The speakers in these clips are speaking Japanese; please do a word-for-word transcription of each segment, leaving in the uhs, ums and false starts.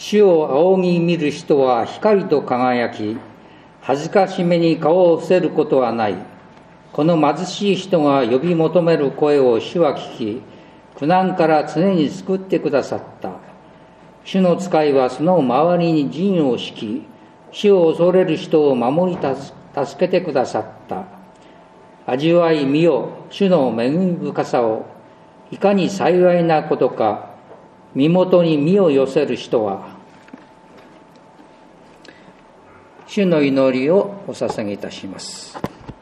主を仰ぎ見る人は光と輝き、恥ずかしめに顔を伏せることはない。この貧しい人が呼び求める声を主は聞き、苦難から常に救ってくださった。主の使いはその周りに陣を敷き、主を恐れる人を守り助けてくださった。味わい見よ、主の恵み深さを。いかに幸いなことか、身元に身を寄せる人は。主の祈りをお捧げいたします。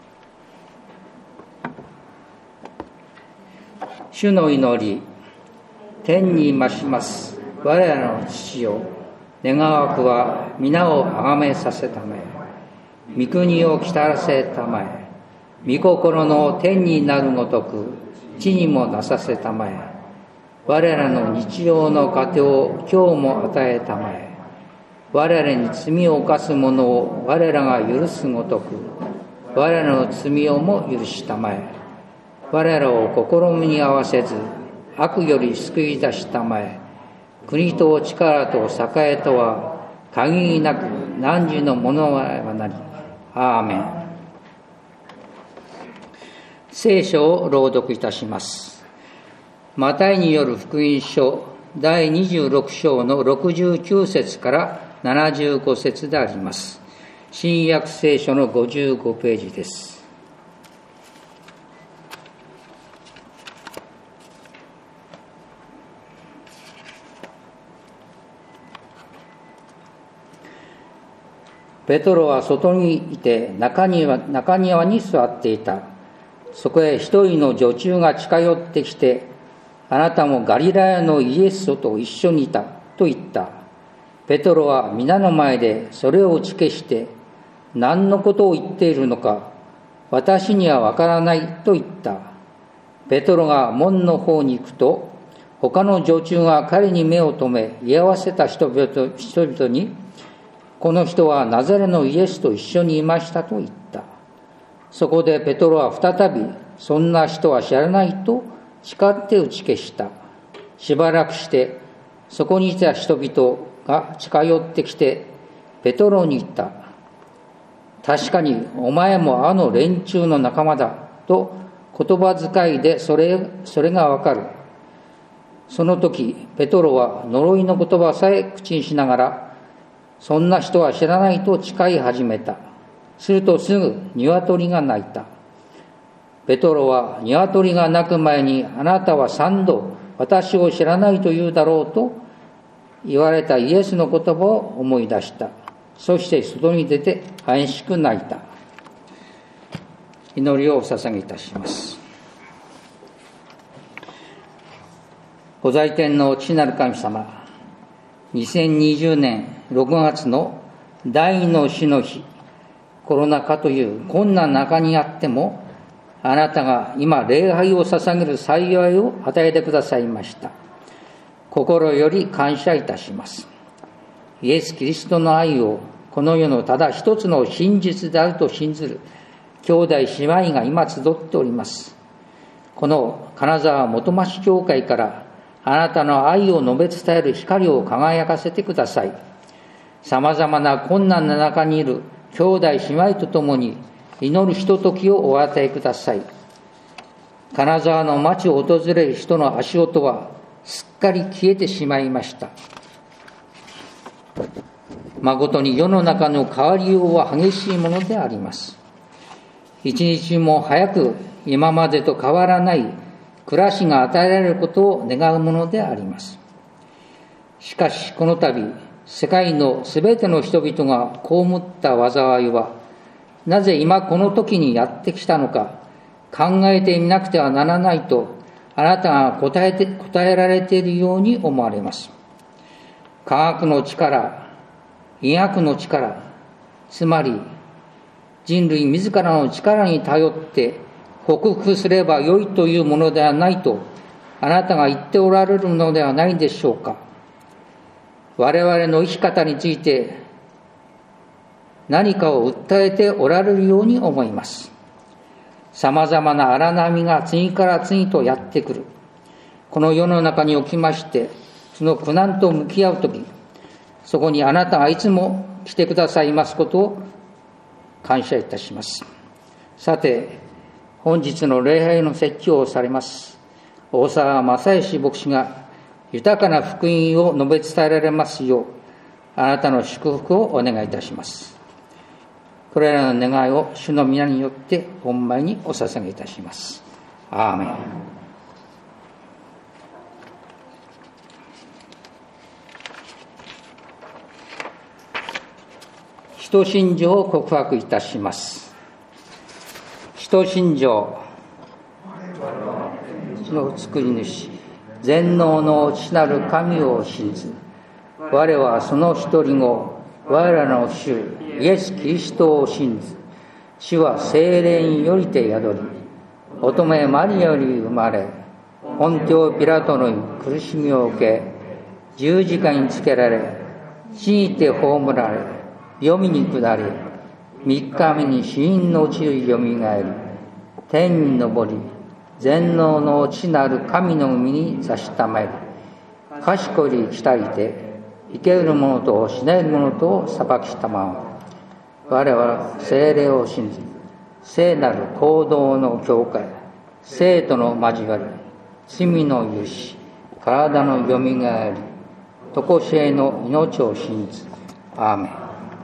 主の祈り、天に増します我らの父よ、願わくは皆をあがめさせたまえ、御国を来たらせたまえ、御心の天になるごとく地にもなさせたまえ、我らの日常の糧を今日も与えたまえ、我らに罪を犯す者を我らが許すごとく我らの罪をも許したまえ、我らを試みに合わせず悪より救い出したまえ、国と力と栄とは限りなく汝のものはなり。アーメン。聖書を朗読いたします。マタイによる福音書だいにじゅうろく章のろくじゅうきゅう節からななじゅうご節であります。新約聖書のごじゅうごページです。ペトロは外にいて中庭、中庭に座っていた。そこへ一人の女中が近寄ってきて、あなたもガリラヤのイエスと一緒にいたと言った。ペトロは皆の前でそれを打ち消して、何のことを言っているのか私にはわからないと言った。ペトロが門の方に行くと、他の女中が彼に目を留め居合わせた人々、人々に、この人はナザレのイエスと一緒にいましたと言った。そこでペトロは再び、そんな人は知らないと誓って打ち消した。しばらくしてそこにいた人々が近寄ってきてペトロに言った。確かにお前もあの連中の仲間だと言葉遣いでそれ、それがわかる。その時ペトロは呪いの言葉さえ口にしながら、そんな人は知らないと誓い始めた。するとすぐ鶏が鳴いた。ペトロは鶏が鳴く前に、あなたは三度私を知らないと言うだろうと言われたイエスの言葉を思い出した。そして外に出て激しく泣いた。祈りをお捧げいたします。ご在天の父なる神様、にせんにじゅうねんろくがつの第二の主の日、コロナ禍という困難な中にあっても、あなたが今礼拝を捧げる幸いを与えてくださいました。心より感謝いたします。イエス・キリストの愛をこの世のただ一つの真実であると信ずる兄弟姉妹が今集っております。この金沢元町教会からあなたの愛を述べ伝える光を輝かせてください。さまざまな困難な中にいる兄弟姉妹とともに祈るひとときをお与えください。金沢の町を訪れる人の足音はすっかり消えてしまいました。誠に世の中の変わりようは激しいものであります。一日も早く今までと変わらない暮らしが与えられることを願うものであります。しかしこの度、世界のすべての人々が被った災いは、なぜ今この時にやってきたのか考えてみなくてはならないと、あなたが答えて、答えられているように思われます。科学の力、医学の力、つまり人類自らの力に頼って克服すればよいというものではないとあなたが言っておられるのではないでしょうか。我々の生き方について何かを訴えておられるように思います。さまざまな荒波が次から次とやってくる。この世の中におきまして、その苦難と向き合うとき、 そこにあなたがいつも来てくださいますことを感謝いたします。さて、本日の礼拝の説教をされます大沢正義牧師が豊かな福音を述べ伝えられますよう、あなたの祝福をお願いいたします。これらの願いを主の皆によって御前にお捧げいたします。アーメン。使徒信条を告白いたします。使徒信条。地の作り主、全能の父なる神を信ず。我はその一人子、我らの主イエス・キリストを信ず。主は聖霊によりて宿り、乙女マリアより生まれ、ポンテオピラトの苦しみを受け、十字架につけられ、死にて葬られ、黄泉に下り、三日目に死人のうちよりよみがえり、天に昇り、全能の父なる神の身に座したまえり、賢い来たりて、生ける者と死ねる者とを裁きしたまま、我は聖霊を信ず、聖なる行動の教会、生との交わり、罪の許し、体のよみがえり、常しえの命を信ず。アーメン。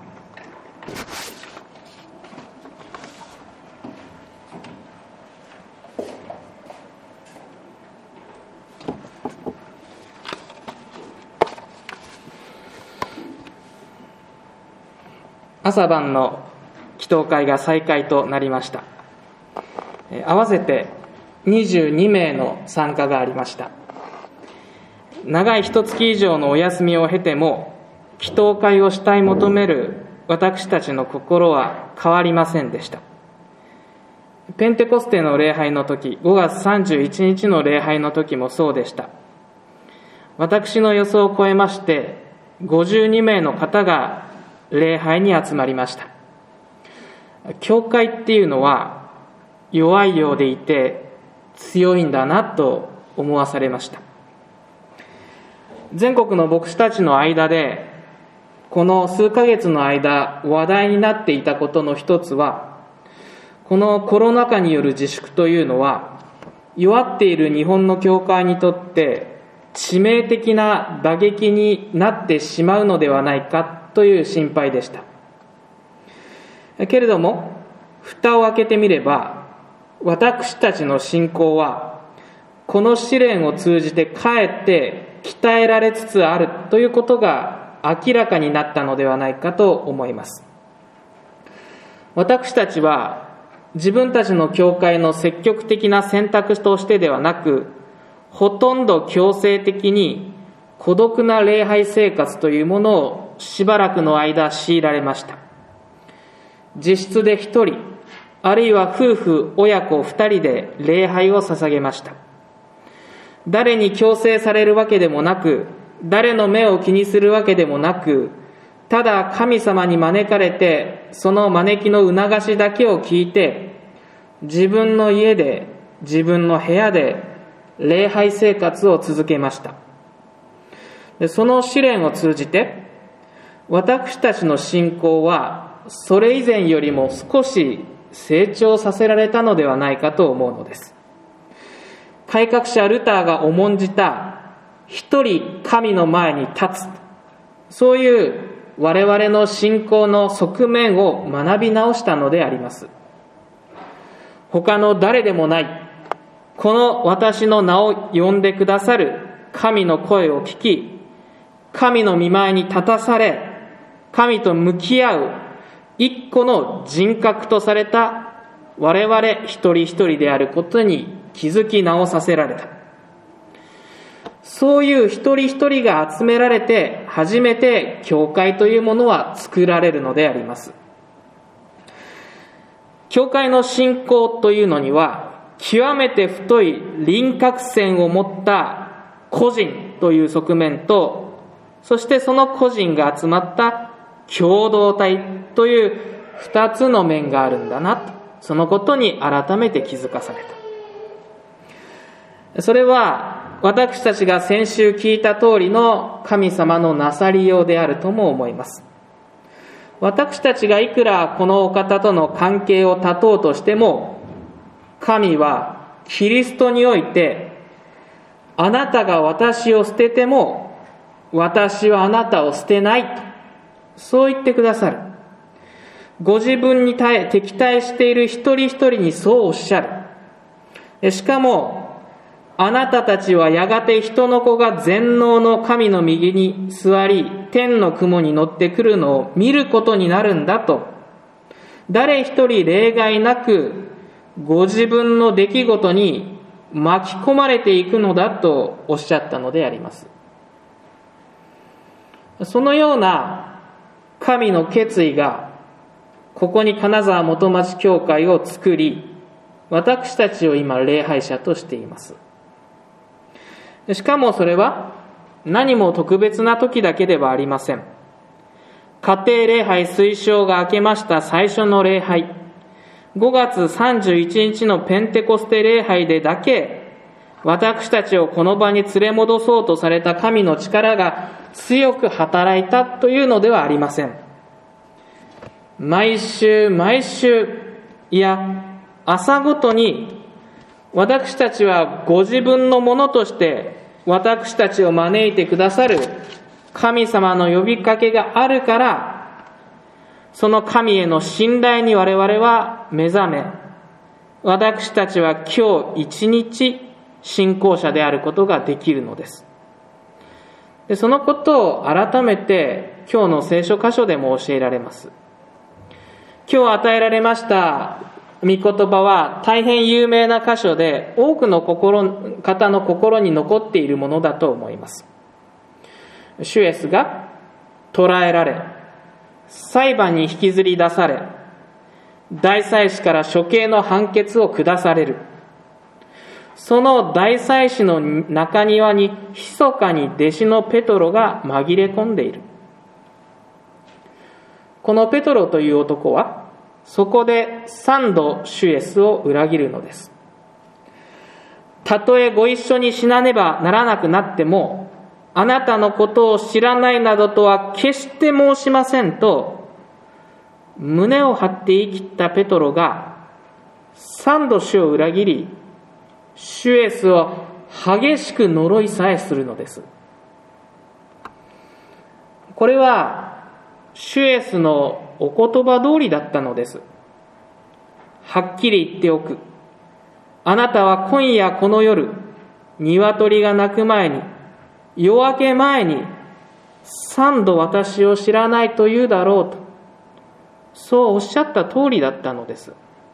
朝晩の祈祷会が再開となりました。合わせてにじゅうにめいの参加がありました。長い一月以上のお休みを経ても、祈祷会をしたい求める私たちの心は変わりませんでした。ペンテコステの礼拝の時、ごがつさんじゅういちにちの礼拝の時もそうでした。私の予想を超えまして、ごじゅうにめいの方が礼拝に集まりました。教会っていうのは弱いようでいて強いんだなと思わされました。全国の牧師たちの間でこの数ヶ月の間話題になっていたことの一つは、このコロナ禍による自粛というのは弱っている日本の教会にとって致命的な打撃になってしまうのではないかという心配でした。けれども蓋を開けてみれば、私たちの信仰はこの試練を通じてかえって鍛えられつつあるということが明らかになったのではないかと思います。私たちは自分たちの教会の積極的な選択としてではなく、ほとんど強制的に孤独な礼拝生活というものをしばらくの間強いられました。自室で一人、あるいは夫婦親子二人で礼拝を捧げました。誰に強制されるわけでもなく、誰の目を気にするわけでもなく、ただ神様に招かれて、その招きの促しだけを聞いて、自分の家で自分の部屋で礼拝生活を続けました。で、その試練を通じて私たちの信仰はそれ以前よりも少し成長させられたのではないかと思うのです。改革者ルターが重んじた一人神の前に立つ、そういう我々の信仰の側面を学び直したのであります。他の誰でもない、この私の名を呼んでくださる神の声を聞き、神の御前に立たされ、神と向き合う一個の人格とされた我々一人一人であることに気づき直させられた。そういう一人一人が集められて初めて教会というものは作られるのであります。教会の信仰というのには極めて太い輪郭線を持った個人という側面と、そしてその個人が集まった共同体という二つの面があるんだなと、そのことに改めて気づかされた。それは私たちが先週聞いた通りの神様のなさりようであるとも思います。私たちがいくらこのお方との関係を断とうとしても、神はキリストにおいて、あなたが私を捨てても私はあなたを捨てないと、そう言ってくださる。ご自分に対敵対している一人一人にそうおっしゃる。しかも、あなたたちはやがて人の子が全能の神の右に座り、天の雲に乗ってくるのを見ることになるんだと、誰一人例外なくご自分の出来事に巻き込まれていくのだとおっしゃったのであります。そのような神の決意がここに金沢元町教会を作り、私たちを今礼拝者としています。しかもそれは何も特別な時だけではありません。家庭礼拝推奨が明けました最初の礼拝、ごがつさんじゅういちにちのペンテコステ礼拝でだけ、私たちをこの場に連れ戻そうとされた神の力が強く働いたというのではありません。毎週毎週、いや朝ごとに私たちはご自分のものとして私たちを招いてくださる神様の呼びかけがあるから、その神への信頼に我々は目覚め、私たちは今日一日信仰者であることができるのです。で、そのことを改めて今日の聖書箇所でも教えられます。今日与えられました御言葉は大変有名な箇所で、多くの心方の心に残っているものだと思います。主イエスが捕らえられ、裁判に引きずり出され、大祭司から処刑の判決を下される。その大祭司の中庭に密かに弟子のペトロが紛れ込んでいる。このペトロという男は、そこで三度主イエスを裏切るのです。たとえご一緒に死なねばならなくなっても、あなたのことを知らないなどとは決して申しませんと、胸を張って言い切ったペトロが三度主を裏切り、主イエスを激しく呪いさえするのです。これは主イエスのお言葉通りだったのです。はっきり言っておく。あなたは今夜この夜、鶏が鳴く前に、夜明け前に、三度私を知らないと言うだろうと、そうおっしゃった通りだったのです。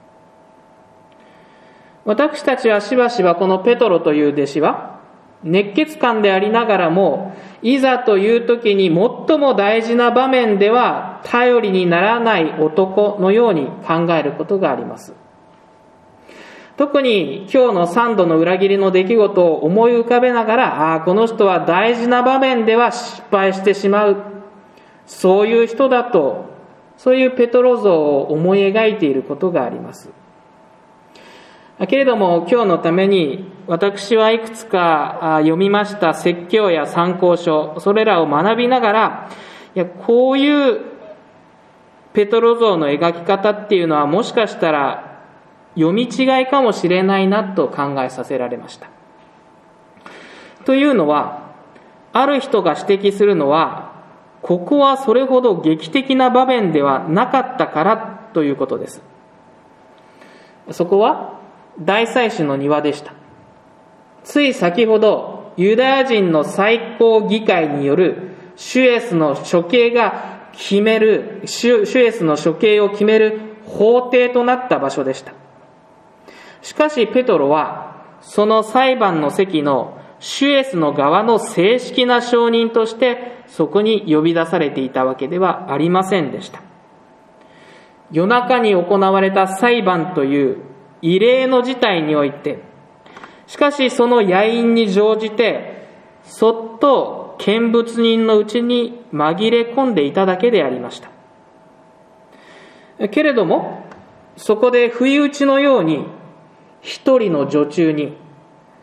私たちはしばしばこのペトロという弟子は、熱血漢でありながらも、いざという時に最も大事な場面では頼りにならない男のように考えることがあります。特に今日の三度の裏切りの出来事を思い浮かべながら、ああ、この人は大事な場面では失敗してしまう。そういう人だと、そういうペトロ像を思い描いていることがあります。けれども今日のために私はいくつか読みました説教や参考書、それらを学びながら、いや、こういうペトロ像の描き方っていうのはもしかしたら読み違いかもしれないなと考えさせられました。というのは、ある人が指摘するのは、ここはそれほど劇的な場面ではなかったからということです。そこは大祭司の庭でした。つい先ほどユダヤ人の最高議会による主イエスの処刑が決める主イエスの処刑を決める法廷となった場所でした。しかしペトロはその裁判の席の主イエスの側の正式な証人としてそこに呼び出されていたわけではありませんでした。夜中に行われた裁判という異例の事態において、しかしその野因に乗じてそっと見物人のうちに紛れ込んでいただけでありました。けれどもそこで不意打ちのように一人の女中に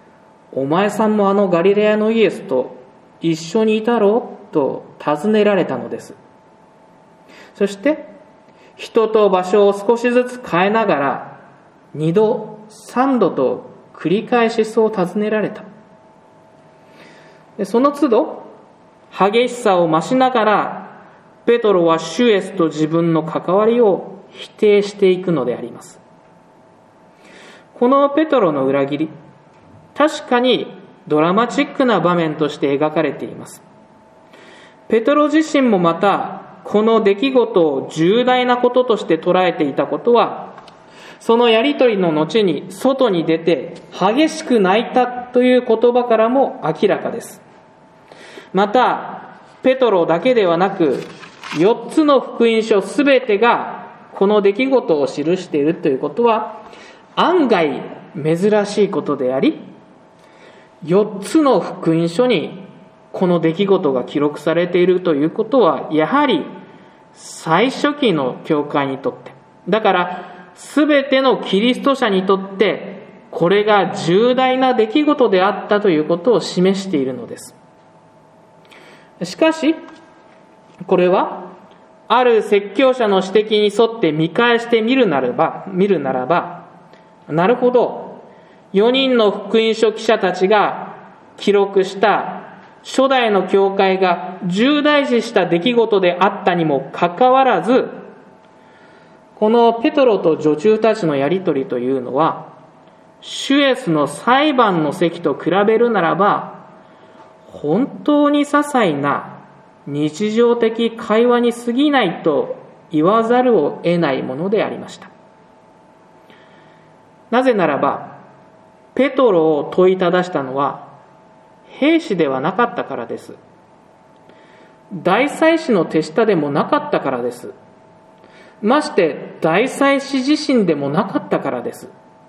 お前さんもあのガリレアのイエスと一緒にいたろうと尋ねられたのです。そして人と場所を少しずつ変えながら二度三度と繰り返しそう尋ねられた。でその都度激しさを増しながらペトロは主イエスと自分の関わりを否定していくのであります。このペトロの裏切り、確かにドラマチックな場面として描かれています。ペトロ自身もまたこの出来事を重大なこととして捉えていたことは、そのやりとりの後に外に出て激しく泣いたという言葉からも明らかです。またペトロだけではなくよっつの福音書すべてがこの出来事を記しているということは案外珍しいことであり、よっつの福音書にこの出来事が記録されているということはやはり最初期の教会にとって、だからすべてのキリスト者にとってこれが重大な出来事であったということを示しているのです。しかしこれはある説教者の指摘に沿って見返してみるならば見るならばなるほど、よにんの福音書記者たちが記録した初代の教会が重大視した出来事であったにもかかわらず、このペトロと女中たちのやりとりというのは主イエスの裁判の席と比べるならば本当に些細な日常的会話に過ぎないと言わざるを得ないものでありました。なぜならばペトロを問いただしたのは兵士ではなかったからです。大祭司の手下でもなかったからです。まして大祭司自身でもなかったからです。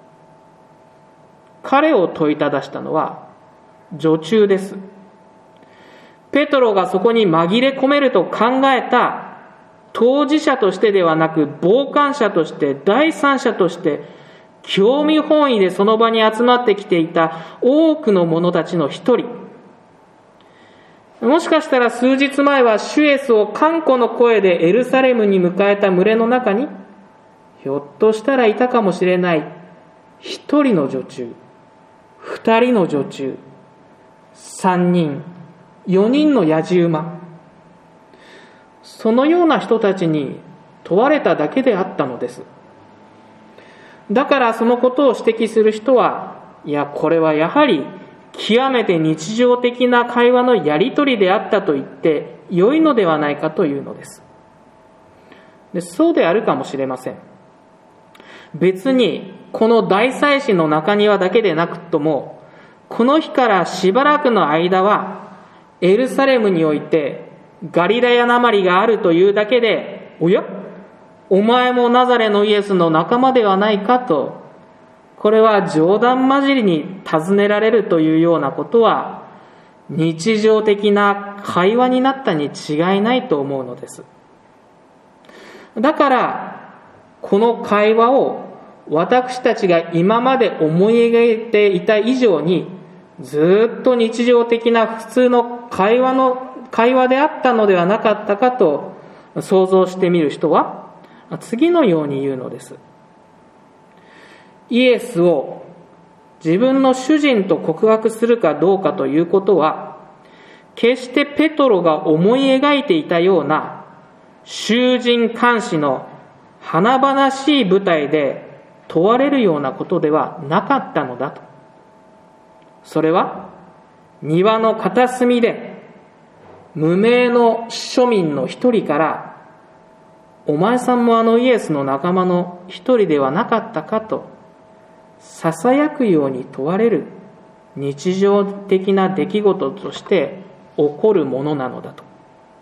彼を問いただしたのは女中です。ペトロがそこに紛れ込めると考えた当事者としてではなく傍観者として第三者として興味本位でその場に集まってきていた多くの者たちの一人、もしかしたら数日前は主イエスを歓呼の声でエルサレムに迎えた群れの中にひょっとしたらいたかもしれない一人の女中、二人の女中、三人、四人のやじ馬、そのような人たちに問われただけであったのです。だからそのことを指摘する人は、いやこれはやはり極めて日常的な会話のやり取りであったと言って良いのではないかというのです。で、そうであるかもしれません。別にこの大祭司の中庭だけでなくとも、この日からしばらくの間はエルサレムにおいてガリラヤなまりがあるというだけで、おやお前もナザレのイエスの仲間ではないかと、これは冗談交じりに尋ねられるというようなことは日常的な会話になったに違いないと思うのです。だからこの会話を私たちが今まで思い描いていた以上にずっと日常的な普通の会話の会話であったのではなかったかと想像してみる人は次のように言うのです。イエスを自分の主人と告白するかどうかということは、決してペトロが思い描いていたような囚人監視の華々しい舞台で問われるようなことではなかったのだと。それは庭の片隅で無名の庶民の一人から、お前さんもあのイエスの仲間の一人ではなかったかとささやくように問われる日常的な出来事として起こるものなのだと。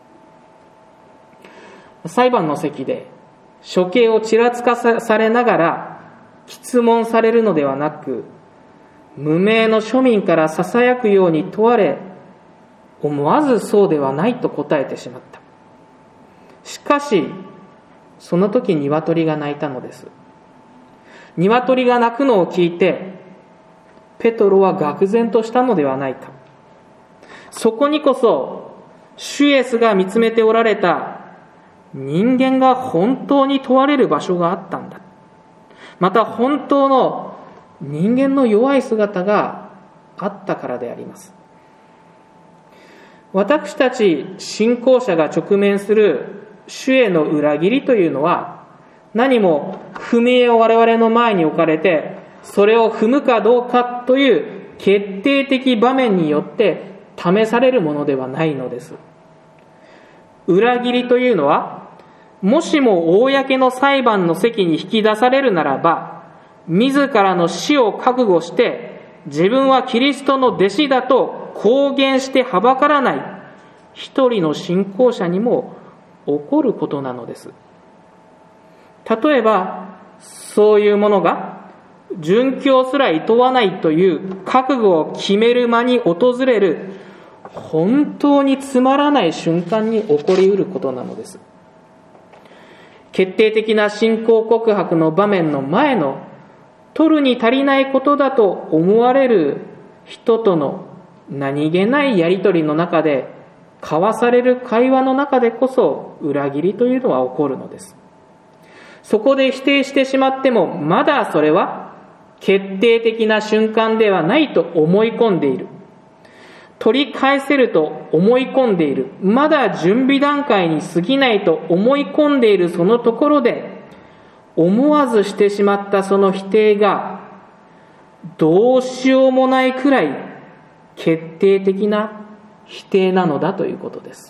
裁判の席で処刑をちらつかされながら詰問されるのではなく、無名の庶民からささやくように問われ、思わずそうではないと答えてしまった。しかしその時鶏が鳴いたのです。鶏が鳴くのを聞いて、 ペトロは愕然としたのではないか。そこにこそ主イエスが見つめておられた人間が本当に問われる場所があったんだ。また本当の人間の弱い姿があったからであります。私たち信仰者が直面する主への裏切りというのは、何も踏み絵を我々の前に置かれて、それを踏むかどうかという決定的場面によって試されるものではないのです。裏切りというのは、もしも公の裁判の席に引き出されるならば、自らの死を覚悟して自分はキリストの弟子だと公言してはばからない一人の信仰者にも起こることなのです。例えばそういうものが殉教すら厭わないという覚悟を決める間に訪れる本当につまらない瞬間に起こりうることなのです。決定的な信仰告白の場面の前の取るに足りないことだと思われる人との何気ないやり取りの中で交わされる会話の中でこそ裏切りというのは起こるのです。そこで否定してしまってもまだそれは決定的な瞬間ではないと思い込んでいる。取り返せると思い込んでいる。まだ準備段階に過ぎないと思い込んでいるそのところで、思わずしてしまったその否定がどうしようもないくらい決定的な否定なのだということです。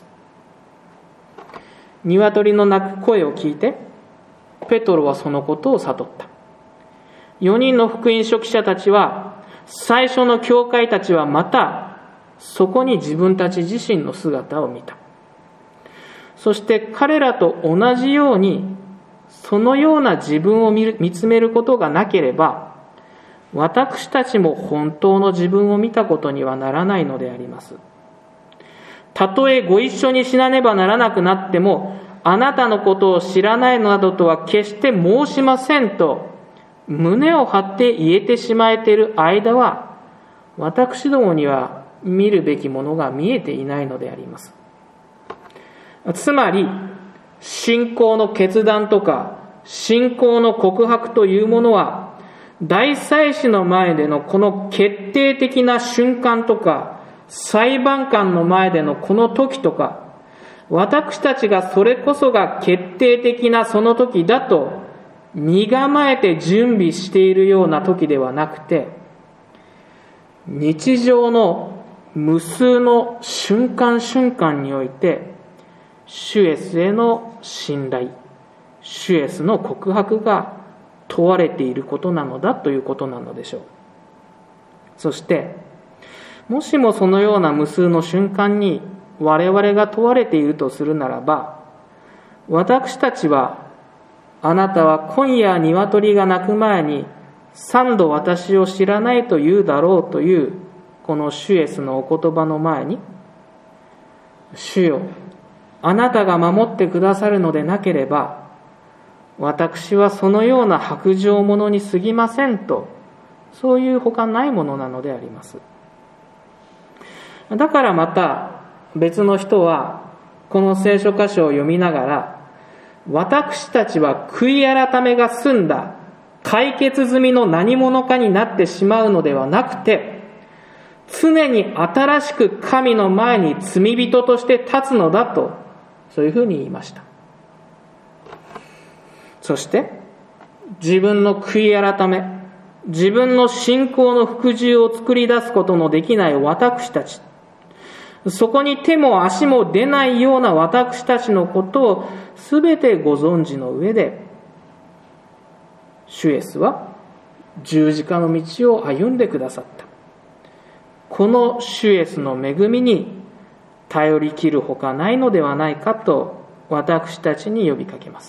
鶏の鳴く声を聞いてペトロはそのことを悟った。よにんの福音書記者たちは、最初の教会たちはまたそこに自分たち自身の姿を見た。そして彼らと同じようにそのような自分を見る、見つめることがなければ、私たちも本当の自分を見たことにはならないのであります。たとえご一緒に死なねばならなくなっても、あなたのことを知らないなどとは決して申しませんと胸を張って言えてしまえている間は、私どもには見るべきものが見えていないのであります。つまり信仰の決断とか信仰の告白というものは、大祭司の前でのこの決定的な瞬間とか、裁判官の前でのこの時とか、私たちがそれこそが決定的なその時だと身構えて準備しているような時ではなくて、日常の無数の瞬間瞬間において主イエスへの信頼、主イエスの告白が問われていることなのだということなのでしょう。そしてもしもそのような無数の瞬間に我々が問われているとするならば、私たちは、あなたは今夜鶏が鳴く前に三度私を知らないと言うだろうというこの主イエスのお言葉の前に、主よ、あなたが守ってくださるのでなければ私はそのような薄情者に過ぎませんと、そういうほかないものなのであります。だからまた別の人はこの聖書箇所を読みながら、私たちは悔い改めが済んだ解決済みの何者かになってしまうのではなくて、常に新しく神の前に罪人として立つのだと、そういうふうに言いました。そして自分の悔い改め、自分の信仰の服従を作り出すことのできない私たち、そこに手も足も出ないような私たちのことをすべてご存知の上で、主イエスは十字架の道を歩んでくださった。この主イエスの恵みに頼り切るほかないのではないかと私たちに呼びかけます。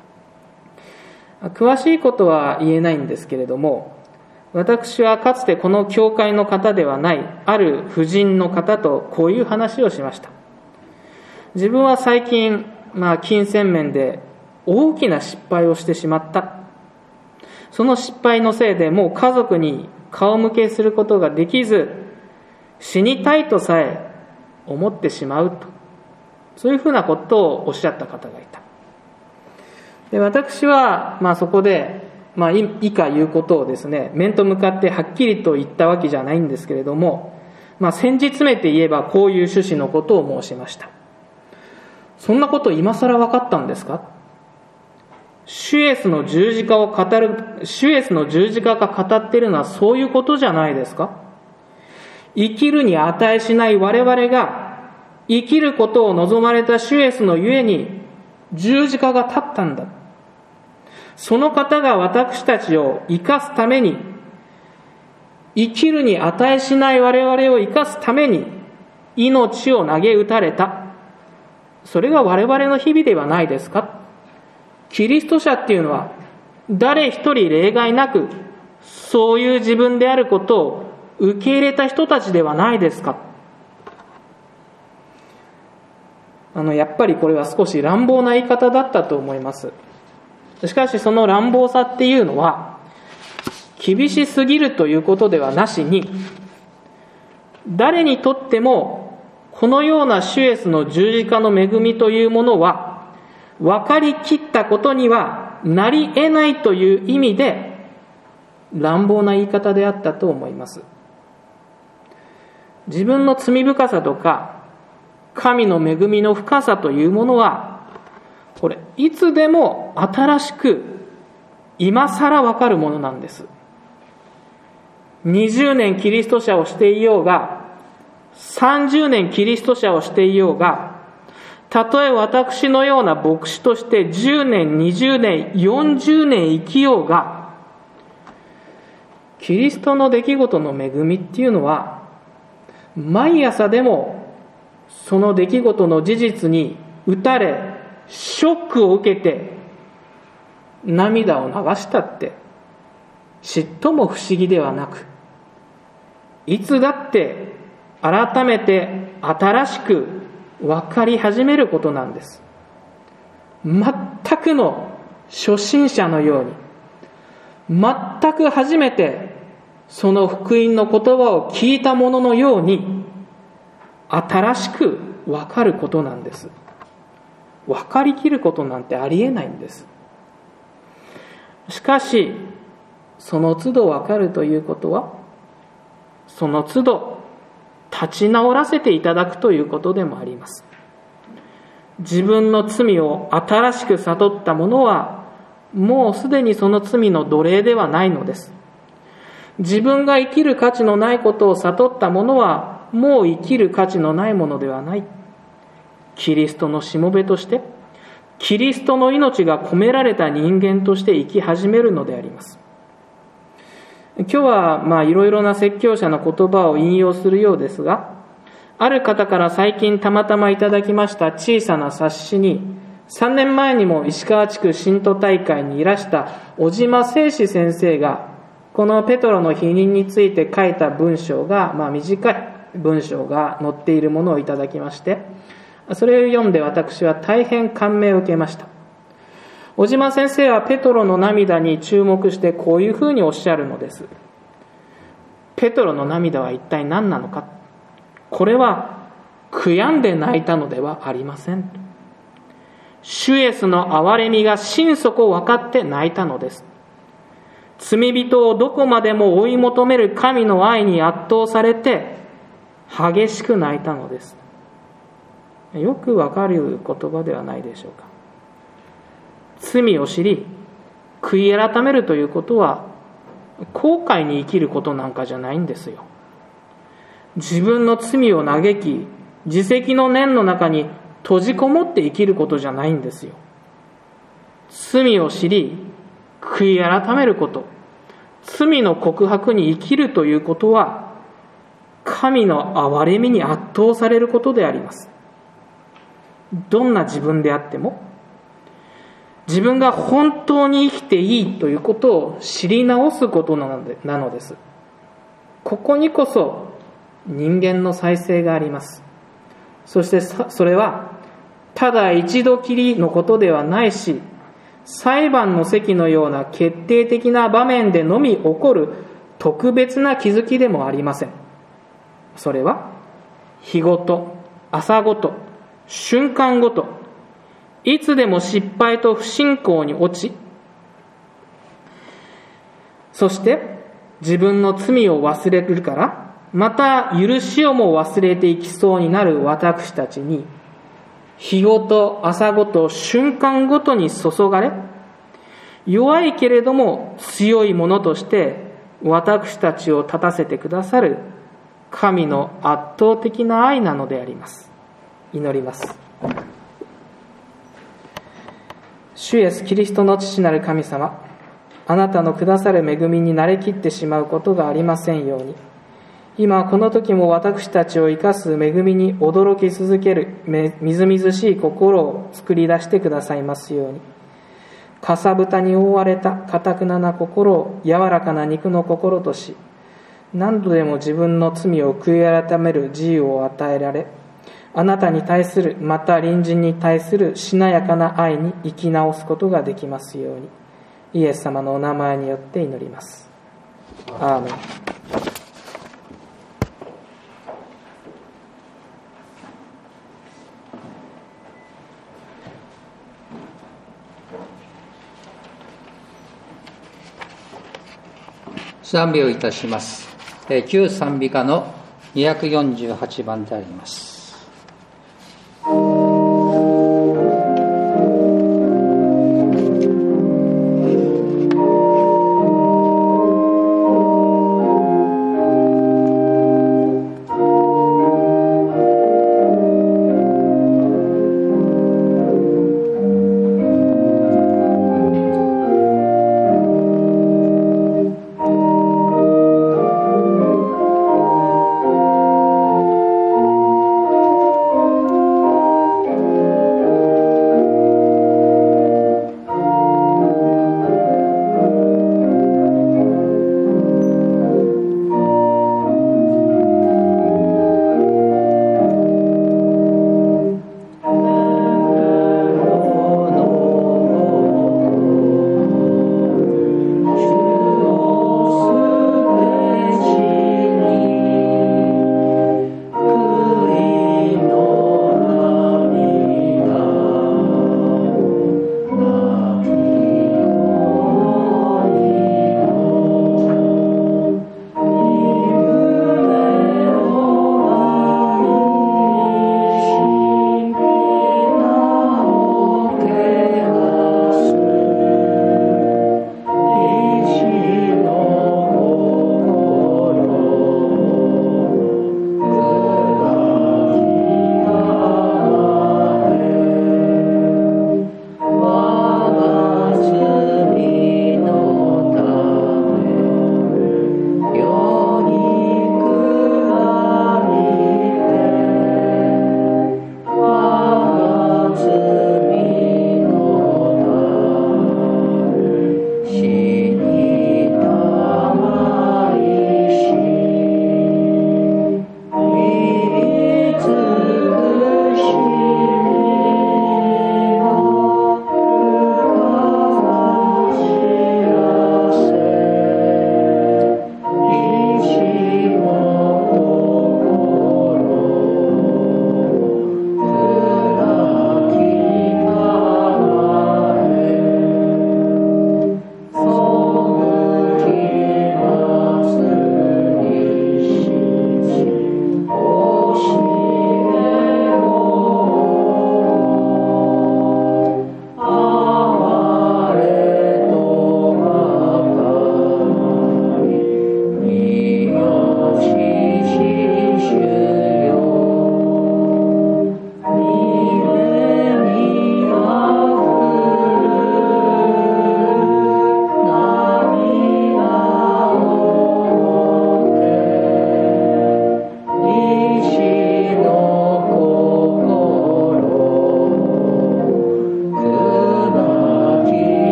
詳しいことは言えないんですけれども、私はかつてこの教会の方ではないある婦人の方とこういう話をしました。自分は最近、まあ、金銭面で大きな失敗をしてしまった。その失敗のせいでもう家族に顔向けすることができず、死にたいとさえ思ってしまうと、そういうふうなことをおっしゃった方がいた。で、私は、まあ、そこで、まあ、以下言うことをですね、面と向かってはっきりと言ったわけじゃないんですけれども、まあ、先日めて言えばこういう趣旨のことを申しました。そんなこと今更分かったんですか？主イエスの十字架を語る、主イエスの十字架が語っているのはそういうことじゃないですか？生きるに値しない我々が生きることを望まれた主イエスのゆえに十字架が立ったんだ。その方が私たちを生かすために、生きるに値しない我々を生かすために命を投げ打たれた。それが我々の日々ではないですか？キリスト者っていうのは誰一人例外なくそういう自分であることを受け入れた人たちではないですか？あのやっぱりこれは少し乱暴な言い方だったと思います。しかしその乱暴さっていうのは厳しすぎるということではなしに、誰にとってもこのような主イエスの十字架の恵みというものは分かりきったことにはなり得ないという意味で乱暴な言い方であったと思います。自分の罪深さとか神の恵みの深さというものはこれいつでも新しく今更わかるものなんです。にじゅうねんキリスト者をしていようがさんじゅうねんキリスト者をしていようが、たとえ私のような牧師としてじゅうねんにじゅうねんよんじゅうねん生きようが、キリストの出来事の恵みっていうのは毎朝でもその出来事の事実に打たれショックを受けて涙を流したってちっとも不思議ではなく、いつだって改めて新しく分かり始めることなんです。全くの初心者のように、全く初めてその福音の言葉を聞いたもののように新しく分かることなんです。分かりきることなんてありえないんです。しかしその都度分かるということは、その都度立ち直らせていただくということでもあります。自分の罪を新しく悟った者はもうすでにその罪の奴隷ではないのです。自分が生きる価値のないことを悟った者はもう生きる価値のないものではない。キリストのしもべとしてキリストの命が込められた人間として生き始めるのであります。今日はまあいろいろな説教者の言葉を引用するようですが、ある方から最近たまたまいただきました小さな冊子に、さんねんまえにも石川地区信徒大会にいらした小島誠志先生がこのペトロの否認について書いた文章が、まあ短い文章が載っているものをいただきまして、それを読んで私は大変感銘を受けました。小島先生はペトロの涙に注目してこういうふうにおっしゃるのです。ペトロの涙は一体何なのか。これは悔やんで泣いたのではありません。主イエスの憐れみが心底分かって泣いたのです。罪人をどこまでも追い求める神の愛に圧倒されて激しく泣いたのです。よくわかる言葉ではないでしょうか。罪を知り悔い改めるということは後悔に生きることなんかじゃないんですよ。自分の罪を嘆き自責の念の中に閉じこもって生きることじゃないんですよ。罪を知り悔い改めること、罪の告白に生きるということは神の憐れみに圧倒されることであります。どんな自分であっても自分が本当に生きていいということを知り直すことなので、なのです。ここにこそ人間の再生があります。そしてそれはただ一度きりのことではないし、裁判の席のような決定的な場面でのみ起こる特別な気づきでもありません。それは日ごと、朝ごと、瞬間ごと、いつでも失敗と不信仰に落ち、そして自分の罪を忘れるから、また許しをも忘れていきそうになる私たちに、日ごと、朝ごと、瞬間ごとに注がれ、弱いけれども強いものとして私たちを立たせてくださる神の圧倒的な愛なのであります。祈ります。主イエスキリストの父なる神様、あなたのくださる恵みに慣れきってしまうことがありませんように、今この時も私たちを生かす恵みに驚き続けるみずみずしい心を作り出してくださいますように、かさぶたに覆われた堅くなな心を柔らかな肉の心とし、何度でも自分の罪を悔い改める自由を与えられ、あなたに対する、また隣人に対するしなやかな愛に生き直すことができますように、イエス様のお名前によって祈ります。アーメン。 賛美をいたします。旧賛美歌のにひゃくよんじゅうはちばんであります。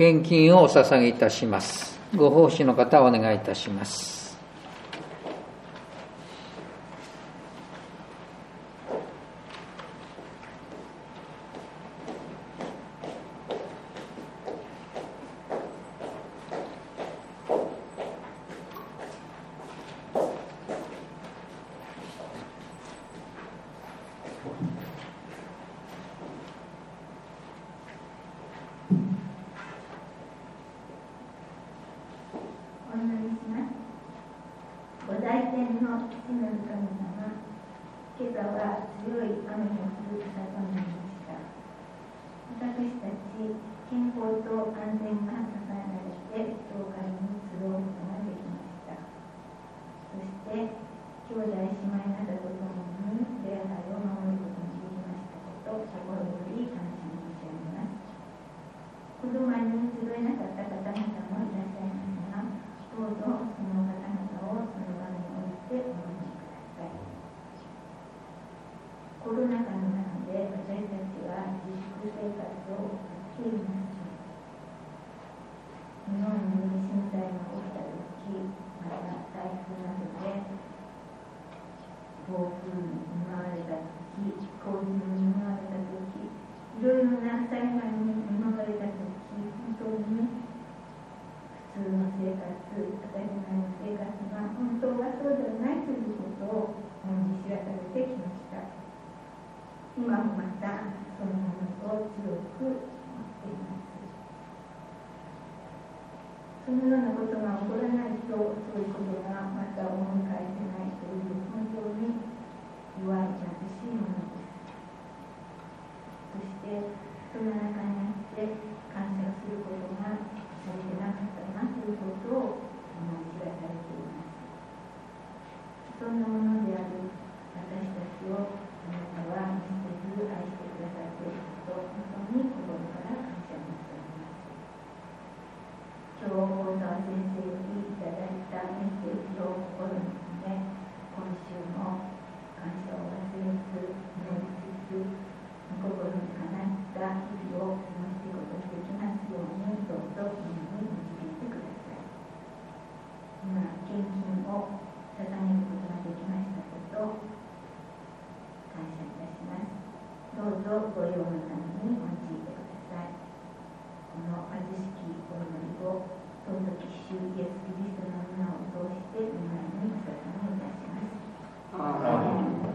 献金をお捧げいたします。ご奉仕の方お願いいたします。 そのようなことが起こらないと、そういうことがまた思い返せないという、本当に弱い貧しいものです。そしてその中にあって感謝することがされてなかったなということを思い知らされています。そんなものである私たちをあなたは見捨てず愛してくださっていることを本当に心から感謝申し上げます。今日大沢先生にいただいたメッセージを心に留め、今週も感謝を忘れず祈りつつ心に放った日々を過ごしていくことができますように、どうぞ共に導いてください。今献金を捧げることができましたことを感謝いたします。どうぞご用のために用いてください。この貧しきお祈りを尊き主イエス・キリストの皆を通して御前にお捧げいたします。アーメン。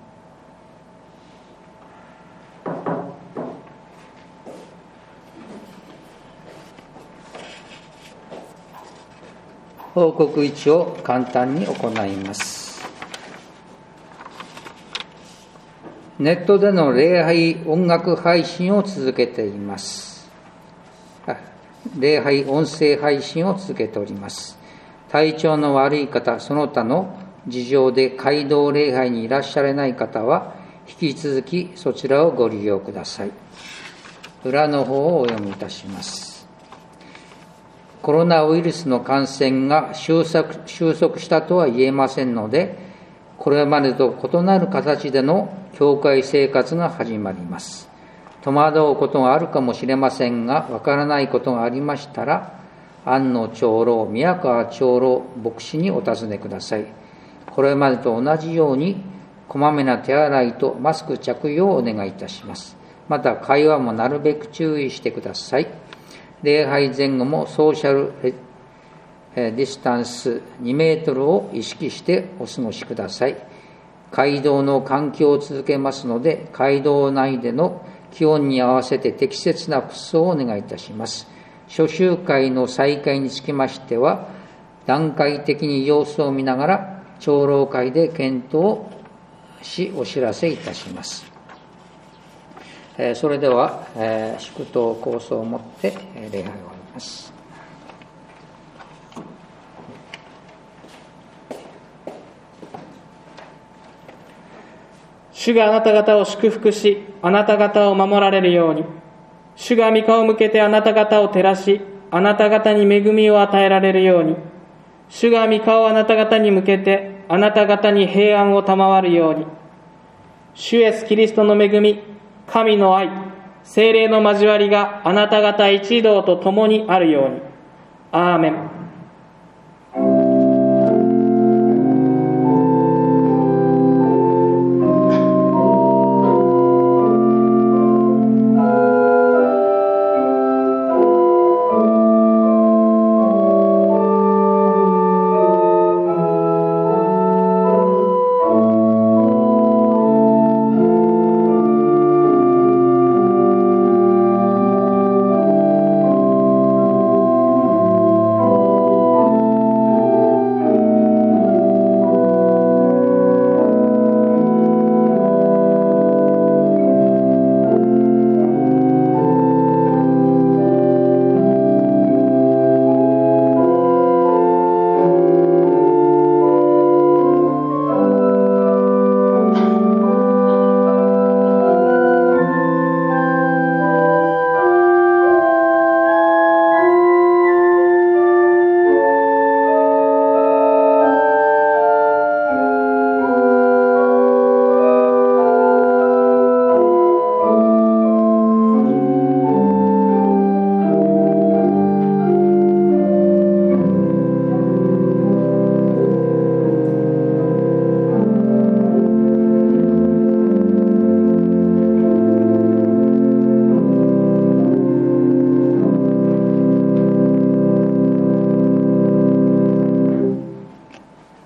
報告一を簡単に行います。ネットでの礼拝音楽配信を続けています。礼拝音声配信を続けております。体調の悪い方、その他の事情で街道礼拝にいらっしゃれない方は引き続きそちらをご利用ください。裏の方をお読みいたします。コロナウイルスの感染が収束、収束したとは言えませんので、これまでと異なる形での教会生活が始まります。戸惑うことがあるかもしれませんが、わからないことがありましたら、安野長老、宮川長老牧師にお尋ねください。これまでと同じように、こまめな手洗いとマスク着用をお願いいたします。また、会話もなるべく注意してください。礼拝前後もソーシャルディスタンスにメートルを意識してお過ごしください。街道の環境を続けますので、街道内での気温に合わせて適切な服装をお願いいたします。初週会の再開につきましては、段階的に様子を見ながら長老会で検討しお知らせいたします。えー、それでは、えー、祝祷構想をもって礼拝を終わります。 主があなた方を祝福し、あなた方を守られるように。主が御顔を向けてあなた方を照らし、あなた方に恵みを与えられるように。主が御顔をあなた方に向けて、あなた方に平安を賜るように。主イエスキリストの恵み、神の愛、 聖霊の交わりがあなた方一同と共にあるように。アーメン。